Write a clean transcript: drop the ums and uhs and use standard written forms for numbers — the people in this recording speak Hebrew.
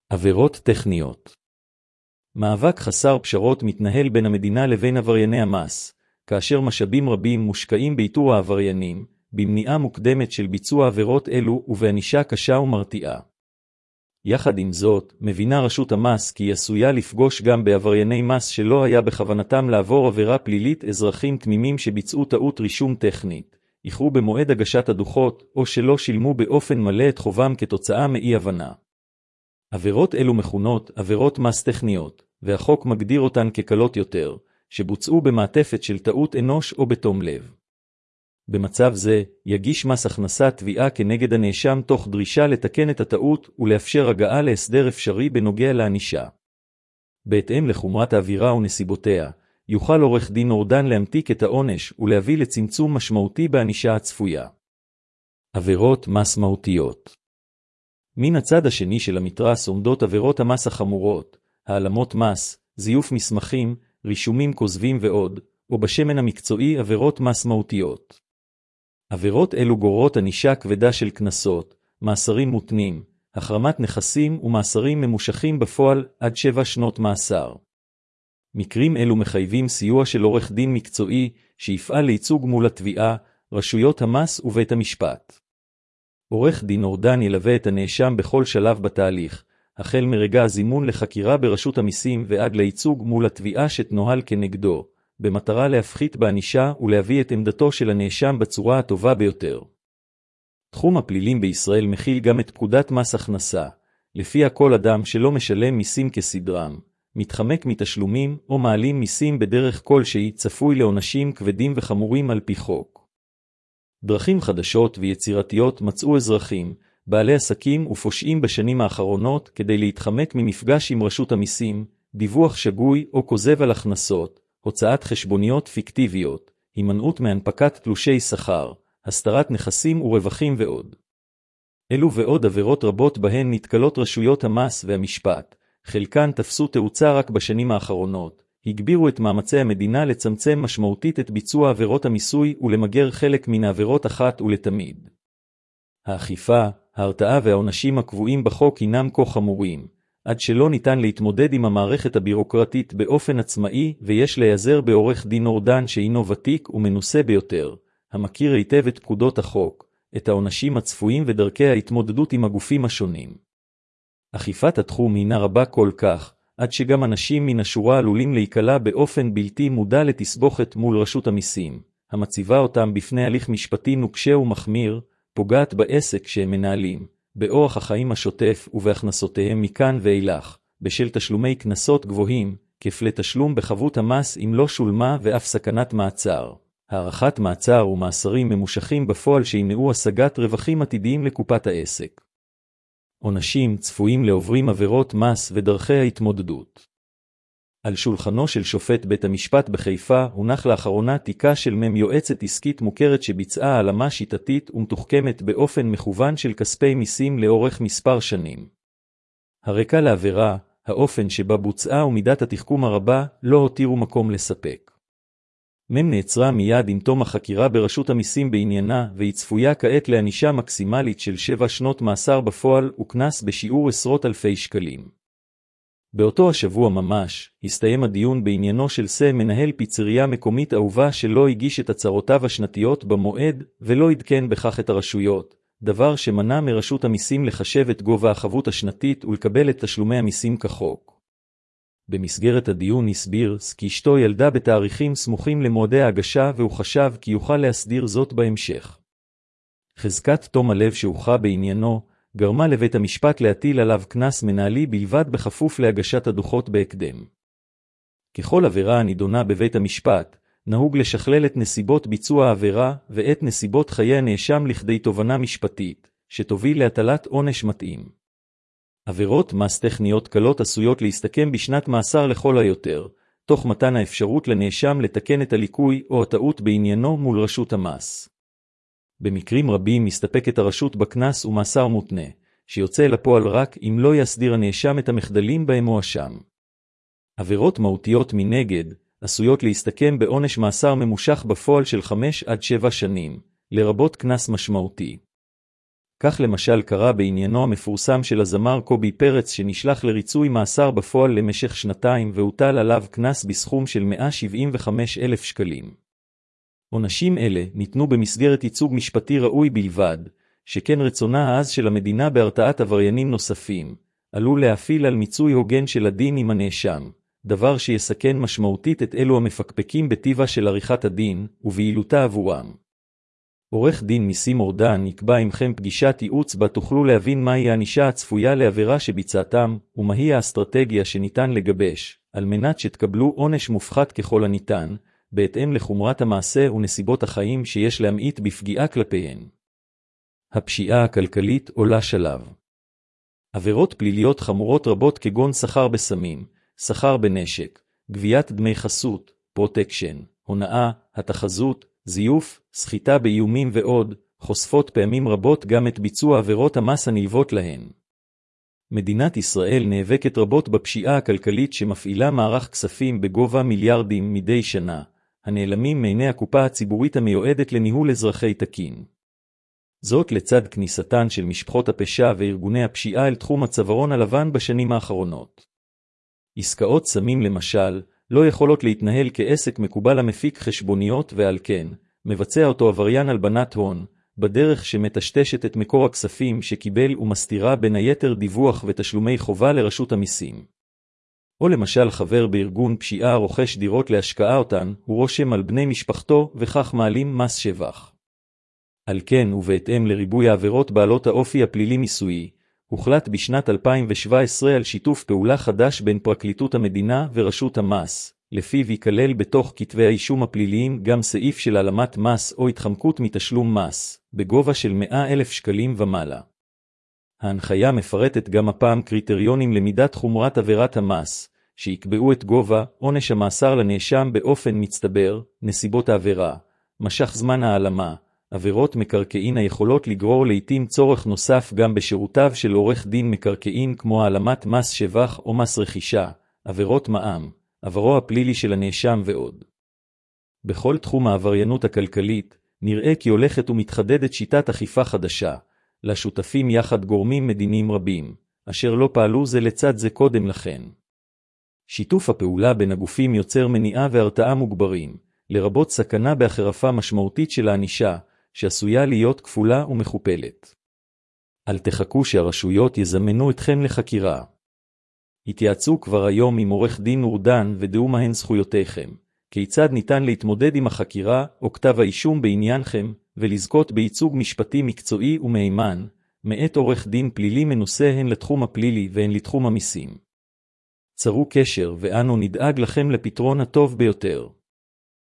עבירות טכניות. מאבק חסר פשרות מתנהל בין המדינה לבין עברייני המס, כאשר משאבים רבים מושקעים באיתור העבריינים, במניעה מוקדמת של ביצוע עבירות אלו ובענישה קשה ומרתיעה. יחד עם זאת, מבינה רשות המס כי היא עשויה לפגוש גם בעברייני מס שלא היה בכוונתם לעבור עבירה פלילית אזרחים תמימים שביצעו טעות רישום טכנית, איחרו במועד הגשת הדוחות או שלא שילמו באופן מלא את חובם כתוצאה מאי הבנה. עבירות אלו מכונות עבירות מס טכניות, והחוק מגדיר אותן כקלות יותר, שבוצעו במעטפת של טעות אנוש או בתום לב. במצב זה, יגיש מס הכנסה תביעה כנגד הנאשם תוך דרישה לתקן את הטעות ולאפשר הגעה להסדר אפשרי בנוגע לענישה. בהתאם לחומרת העבירה ונסיבותיה, יוכל עורך דין אורדן להמתיק את העונש ולהביא לצמצום משמעותי בענישה הצפויה. עבירות מס מהותיות. מן הצד השני של המתרס עומדות עבירות המס החמורות, העלמות מס, זיוף מסמכים, רישומים כוזבים ועוד, או בשמן המקצועי עבירות מס מהותיות. עבירות אלו גוררות ענישה כבדה של קנסות, מאסרים מותנים, החרמת נכסים ומאסרים ממושכים בפועל עד 7 שנות מאסר. מקרים אלו מחייבים סיוע של עורך דין מקצועי שיפעל לייצוג מול התביעה, רשויות המס ובית המשפט. עורך דין אורדן ילווה את הנאשם בכל שלב בתהליך, החל מרגע הזימון לחקירה ברשות המיסים ועד לייצוג מול התביעה שתנוהל כנגדו, במטרה להפחית בענישה ולהביא את עמדתו של הנאשם בצורה הטובה ביותר. תחום הפלילים בישראל מכיל גם את פקודת מס הכנסה, לפיה כל אדם שלא משלם מיסים כסדרם, מתחמק מתשלומים או מעלים מיסים בדרך כלשהי צפוי לעונשים כבדים וחמורים על פי חוק. דרכים חדשות ויצירתיות מצאו אזרחים, בעלי עסקים ופושעים בשנים האחרונות כדי להתחמק ממפגש עם רשות המיסים, דיווח שגוי או כוזב על הכנסות, הוצאת חשבוניות פיקטיביות, הימנעות מהנפקת תלושי שכר, הסתרת נכסים ורווחים ועוד. אלו ועוד עבירות רבות בהן נתקלות רשויות המס והמשפט, חלקן תפסו תאוצה רק בשנים האחרונות, הגבירו את מאמצי המדינה לצמצם משמעותית את ביצוע עבירות המיסוי ולמגר חלק מן העבירות אחת ולתמיד. האכיפה, ההרתעה והעונשים הקבועים בחוק הינם כה חמורים, עד שלא ניתן להתמודד עם המערכת הבירוקרטית באופן עצמאי ויש להיעזר בעורך דין אורדן שהינו ותיק ומנוסה ביותר, המכיר היטב את פקודות החוק, את העונשים הצפויים ודרכי ההתמודדות עם הגופים השונים. אכיפת התחום הינה רבה כל כך, עד שגם אנשים מן השורה עלולים להיקלע באופן בלתי מודע לתסבוכת מול רשות המיסים, המציבה אותם בפני הליך משפטי נוקשה ומחמיר, פוגעת בעסק שהם מנהלים, באורח החיים השוטף ובהכנסותיהם מכאן ואילך, בשל תשלומי קנסות גבוהים, כפלי תשלום בחבות המס אם לא שולמה ואף סכנת מעצר, הארכת מעצר ומאסרים ממושכים בפועל שימנעו השגת רווחים עתידיים לקופת העסק. עונשים צפויים לעוברים עבירות מס ודרכי ההתמודדות. על שולחנו של שופט בית המשפט בחיפה הונח לאחרונה תיקה של יועצת עסקית מוכרת שביצעה העלמה שיטתית ומתוחכמת באופן מכוון של כספי מיסים לאורך מספר שנים. הרקע לעבירה, האופן שבה בוצעה ומידת התחכום הרבה לא הותירו מקום לספק. נעצרה מיד עם תום החקירה ברשות המיסים בעניינה והיא צפויה כעת לענישה מקסימלית של 7 שנות מאסר בפועל וקנס בשיעור עשרות אלפי שקלים. באותו השבוע ממש, הסתיים הדיון בעניינו של מנהל פיצריה מקומית אהובה שלא הגיש את הצהרותיו השנתיות במועד ולא עדכן בכך את הרשויות, דבר שמנע מרשות המיסים לחשב את גובה החבות השנתית ולקבל את תשלומי המיסים כחוק. במסגרת הדיון הסביר כי אשתו ילדה בתאריכים סמוכים למועדי ההגשה והוא חשב כי יוכל להסדיר זאת בהמשך. חזקת תום הלב שהוכחה בעניינו, גרמה לבית המשפט להטיל עליו קנס מנהלי בלבד בכפוף להגשת הדוחות בהקדם. ככל עבירה הנידונה בבית המשפט, נהוג לשכלל את נסיבות ביצוע העבירה ואת נסיבות חיי הנאשם לכדי תובנה משפטית, שתוביל להטלת עונש מתאים. עבירות מס טכניות קלות עשויות להסתכם בשנת מאסר לכל היותר, תוך מתן האפשרות לנאשם לתקן את הליקוי או הטעות בעניינו מול רשות המס. במקרים רבים מסתפקת הרשות בקנס ומאסר מותנה, שיוצא לפועל רק אם לא יסדיר הנאשם את המחדלים בהם מואשם. עבירות מהותיות מנגד, עשויות להסתכם בעונש מאסר ממושך בפועל של 5 עד 7 שנים, לרבות קנס משמעותי. כך למשל קרה בעניינו המפורסם של הזמר קובי פרץ שנשלח לריצוי מאסר בפועל למשך 2 והוטל עליו קנס בסכום של 175,000 שקלים. עונשים אלה ניתנו במסגרת ייצוג משפטי ראוי בלבד, שכן רצונה העז של המדינה בהרתעת עבריינים נוספים, עלול להפעיל על מיצוי הוגן של הדין עם הנאשם, דבר שיסכן משמעותית את אלו המפקפקים בטיבה של עריכת הדין וביעילותה עבורם. עורך דין ניסים אורדן יקבע עמכם פגישת ייעוץ בה תוכלו להבין מהי הענישה הצפויה לעבירה שביצעתם ומהי האסטרטגיה שניתן לגבש, על מנת שתקבלו עונש מופחת ככל הניתן, בהתאם לחומרת המעשה ונסיבות החיים שיש להמעיט בפגיעה כלפיהן. הפשיעה הכלכלית עולה שלב. עבירות פליליות חמורות רבות כגון סחר בסמים, סחר בנשק, גביית דמי חסות, פרוטקשן, הונאה, התחזות, זיוף, סחיטה באיומים ועוד, חושפות פעמים רבות גם את ביצוע עבירות המס הנלוות להן. מדינת ישראל נאבקת רבות בפשיעה הכלכלית שמפעילה מערך כספים בגובה מיליארדים מדי שנה, הנעלמים מעיני הקופה הציבורית המיועדת לניהול אזרחי תקין. זאת לצד כניסתן של משפחות הפשע וארגוני הפשיעה אל תחום הצווארון הלבן בשנים האחרונות. עסקאות סמים למשל, לא יכולות להתנהל כעסק מקובל המפיק חשבוניות ועל כן, מבצע אותו עבריין הלבנת הון, בדרך שמטשטשת את מקור הכספים שקיבל ומסתירה בין היתר דיווח ותשלומי חובה לרשות המיסים. או למשל חבר בארגון פשיעה רוכש דירות להשקעה אותן, הוא רושם על בני משפחתו וכך מעלים מס שבח. על כן ובהתאם לריבוי העבירות בעלות האופי הפלילי מיסויי, הוחלט בשנת 2017 על שיתוף פעולה חדש בין פרקליטות המדינה ורשות המס, לפיו ייכלל בתוך כתבי האישום הפליליים גם סעיף של העלמת מס או התחמקות מתשלום מס, בגובה של 100,000 שקלים ומעלה. ההנחיה מפרטת גם הפעם קריטריונים למידת חומרת עבירת המס, שיקבעו את גובה עונש המאסר לנאשם באופן מצטבר, נסיבות העבירה, משך זמן העלמה, עבירות מקרקעין היכולות לגרור לעתים צורך נוסף גם בשירותיו של עורך דין מקרקעין כמו העלמת מס שבח או מס רכישה, עבירות מע"מ, עברו הפלילי של הנאשם ועוד. בכל תחום העבריינות הכלכלית, נראה כי הולכת ומתחדדת שיטת אכיפה חדשה, לשותפים יחד גורמים מדיניים רבים, אשר לא פעלו זה לצד זה קודם לכן. שיתוף הפעולה בין הגופים יוצר מניעה והרתעה מוגברים, לרבות סכנה בהחרפה משמעותית של הענישה, שעשויה להיות כפולה ומכופלת. אל תחכו שהרשויות יזמנו אתכם לחקירה. התייעצו כבר היום עם עורך דין אורדן ודעו מהן זכויותיכם, כיצד ניתן להתמודד עם החקירה או כתב האישום בעניינכם, ולזכות בייצוג משפטי מקצועי ומהימן, מאת עורך דין פלילי מנוסה הן לתחום הפלילי והן לתחום המיסים. צרו קשר ואנו נדאג לכם לפתרון הטוב ביותר.